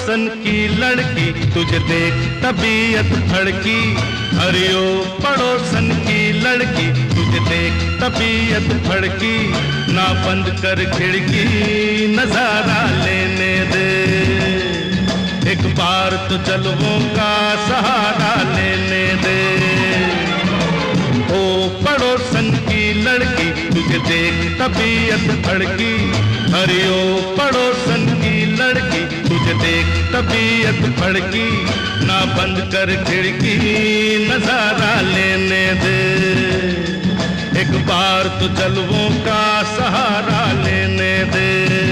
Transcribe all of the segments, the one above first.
पड़ोसन की लड़की तुझे देख तबीयत धड़की। अरे ओ पड़ोसन की लड़की तुझे देख तबीयत धड़की। ना बंद कर खिड़की नजारा लेने दे, एक बार तो जलवों का सहारा लेने दे। ओ पड़ोसन की लड़की तुझे देख तबीयत धड़की। अरे ओ पड़ोसन की लड़की तुझे देख तबीयत धड़की। ना बंद कर खिड़की नजारा लेने दे, एक बार तो जलवों का सहारा लेने दे।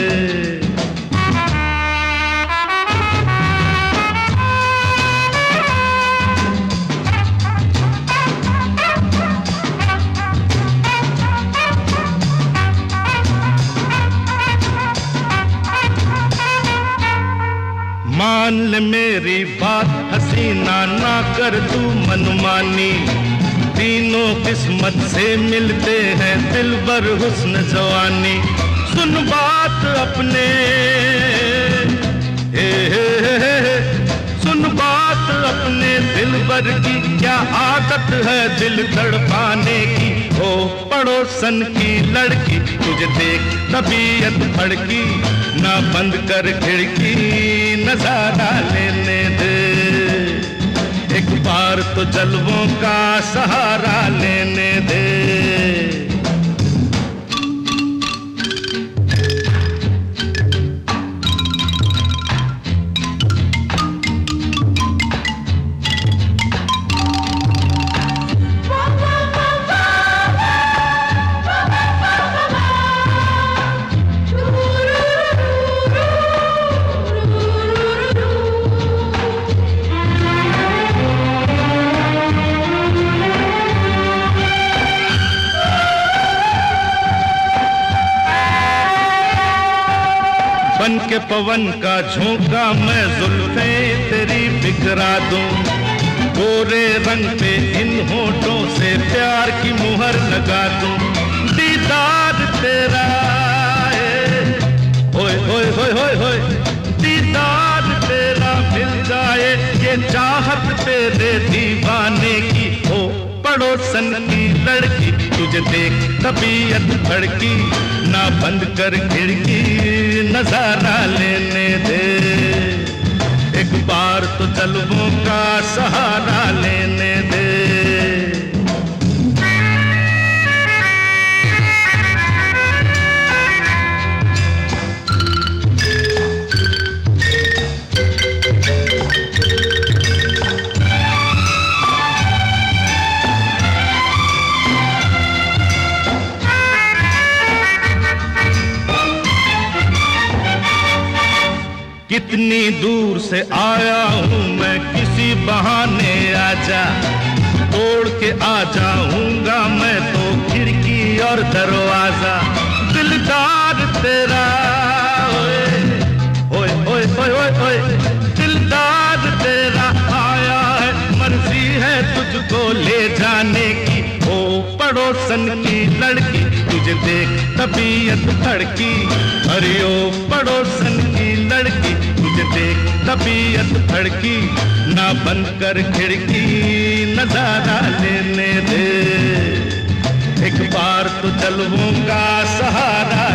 मान ले मेरी बात हसीना, ना कर तू मनमानी। तीनों किस्मत से मिलते हैं दिलबर हुस्न जवानी। सुन बात अपने सुन बात अपने दिलबर की, क्या आदत है दिल तड़पाने की। ओ पड़ोसन की लड़की तुझे देख तबीयत धड़की। ना बंद कर खिड़की नजारा लेने दे, एक बार तो जलवों का सहारा लेने दे। बन के पवन का झोंका मैं जुल्फे तेरी बिखरा दूं। गोरे रंग पे इन होठों से प्यार की मुहर लगा दूं। दीदार तेरा होए होए होए होए होए, दीदार तेरा मिल जाए ये चाहत तेरे दीवाने की। हो पड़ोसन की लड़की तुझे देख तबीयत धड़की। ना बंद कर खिड़की नजारा लेने दे, एक बार तो जलवों का सहारा लेने दे। कितनी दूर से आया हूँ मैं, किसी बहाने आजा। तोड़ के आ जाऊंगा मैं तो खिड़की और दरवाजा। दिलदार तेरा ओए ओए ओए ओए ओए, दिलदार तेरा आया है, मर्जी है तुझको ले जाने की। ओ पड़ोसन की लड़की तुझे देख तबीयत धड़की। अरे ओ पड़ोसन की लड़की तुझे देख तबीयत धड़की। ना बंद कर खिड़की नजारा लेने दे, एक बार तो जलवों का सहारा